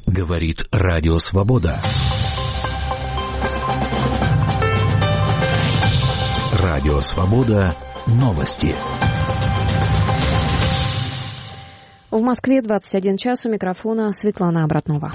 Говорит Радио Свобода. Радио Свобода. Новости. В Москве 21 час. У микрофона Светлана Обратнова.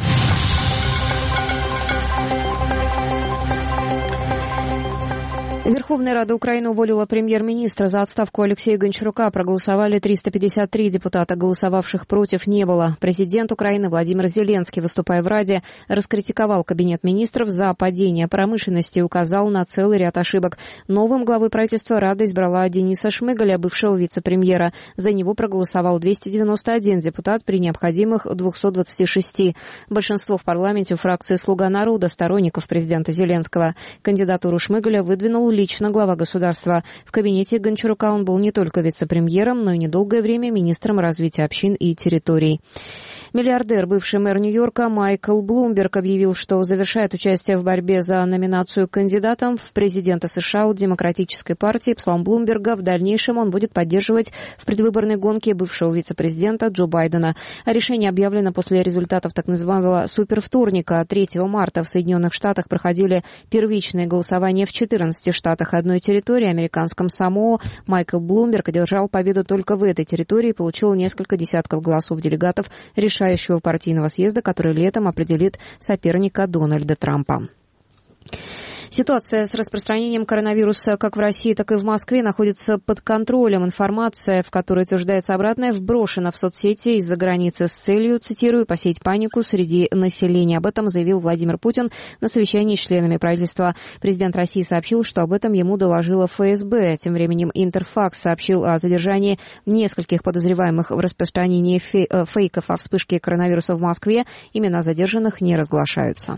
Верховная Рада Украины уволила премьер-министра. За отставку Алексея Гончарука проголосовали 353 депутата. Голосовавших против не было. Президент Украины Владимир Зеленский, выступая в Раде, раскритиковал кабинет министров за падение промышленности и указал на целый ряд ошибок. Новым главой правительства Рада избрала Дениса Шмыгаля, бывшего вице-премьера. За него проголосовал 291 депутат при необходимых 226. Большинство в парламенте у фракции «Слуга народа», сторонников президента Зеленского. Кандидатуру Шмыгаля выдвинул лично глава государства. В кабинете Гончарука он был не только вице-премьером, но и недолгое время министром развития общин и территорий. Миллиардер, бывший мэр Нью-Йорка Майкл Блумберг объявил, что завершает участие в борьбе за номинацию кандидатом в президенты США от Демократической партии. По словам Блумберга, в дальнейшем он будет поддерживать в предвыборной гонке бывшего вице-президента Джо Байдена. Решение объявлено после результатов так называемого супервторника. 3 марта в Соединенных Штатах проходили первичные голосования в 14 штатах одной территории, американском Самоа. Майкл Блумберг одержал победу только в этой территории и получил несколько десятков голосов делегатов решающего партийного съезда, который летом определит соперника Дональда Трампа. Ситуация с распространением коронавируса как в России, так и в Москве находится под контролем. Информация, в которой утверждается обратное, вброшена в соцсети из-за границы с целью, цитирую, «посеять панику среди населения». Об этом заявил Владимир Путин на совещании с членами правительства. Президент России сообщил, что об этом ему доложила ФСБ. Тем временем Интерфакс сообщил о задержании нескольких подозреваемых в распространении фейков о вспышке коронавируса в Москве. Имена задержанных не разглашаются.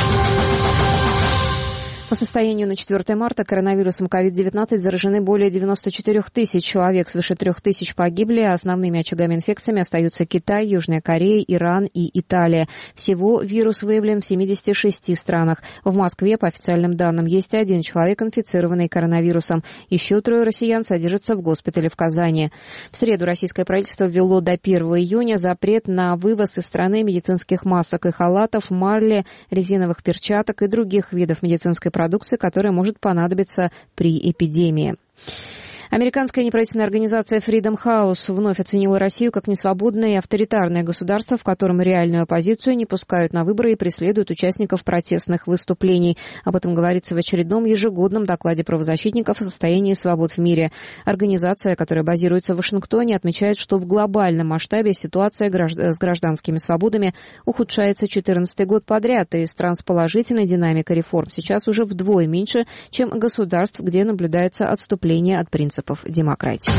По состоянию на 4 марта коронавирусом COVID-19 заражены более 94 тысяч человек, свыше 3 тысяч погибли, а основными очагами инфекциями остаются Китай, Южная Корея, Иран и Италия. Всего вирус выявлен в 76 странах. В Москве, по официальным данным, есть 1 человек, инфицированный коронавирусом. Еще 3 россиян содержатся в госпитале в Казани. В среду российское правительство ввело до 1 июня запрет на вывоз из страны медицинских масок и халатов, марли, резиновых перчаток и других видов медицинской продукции, которая может понадобиться при эпидемии. Американская неправительственная организация Freedom House вновь оценила Россию как несвободное и авторитарное государство, в котором реальную оппозицию не пускают на выборы и преследуют участников протестных выступлений. Об этом говорится в очередном ежегодном докладе правозащитников о состоянии свобод в мире. Организация, которая базируется в Вашингтоне, отмечает, что в глобальном масштабе ситуация с гражданскими свободами ухудшается 14-й год подряд, и стран с положительной динамикой реформ сейчас уже вдвое меньше, чем государств, где наблюдается отступление от принципов демократии.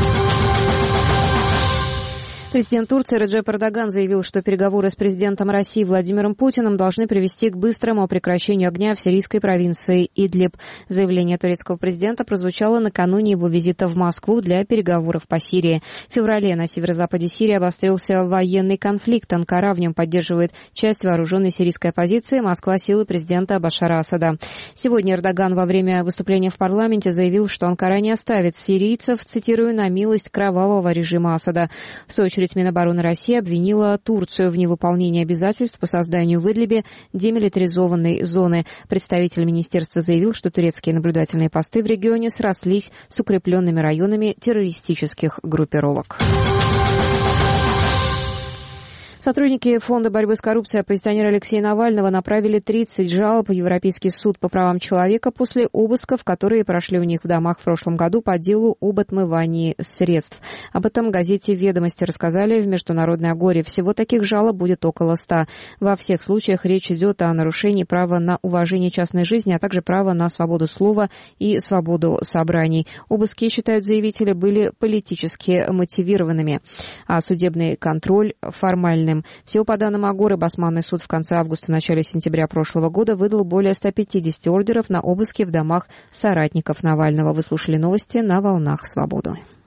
Президент Турции Реджеп Эрдоган заявил, что переговоры с президентом России Владимиром Путиным должны привести к быстрому прекращению огня в сирийской провинции Идлиб. Заявление турецкого президента прозвучало накануне его визита в Москву для переговоров по Сирии. В феврале на северо-западе Сирии обострился военный конфликт. Анкара в нем поддерживает часть вооруженной сирийской оппозиции, Москва — силы президента Башара Асада. Сегодня Эрдоган во время выступления в парламенте заявил, что Анкара не оставит сирийцев, цитирую, на милость кровавого режима Асада. В свою очередь Минобороны России обвинила Турцию в невыполнении обязательств по созданию в Идлибе демилитаризованной зоны. Представитель министерства заявил, что турецкие наблюдательные посты в регионе срослись с укрепленными районами террористических группировок. Сотрудники Фонда борьбы с коррупцией оппозиционера Алексея Навального направили 30 жалоб в Европейский суд по правам человека после обысков, которые прошли у них в домах в прошлом году по делу об отмывании средств. Об этом газете «Ведомости» рассказали в Международной Агоре. Всего таких жалоб будет около 100. Во всех случаях речь идет о нарушении права на уважение частной жизни, а также права на свободу слова и свободу собраний. Обыски, считают заявители, были политически мотивированными, а судебный контроль формальный. Всего по данным Агоры, Басманный суд в конце августа-начале сентября прошлого года выдал более 150 ордеров на обыски в домах соратников Навального. Вы слушали новости на «Волнах Свободы».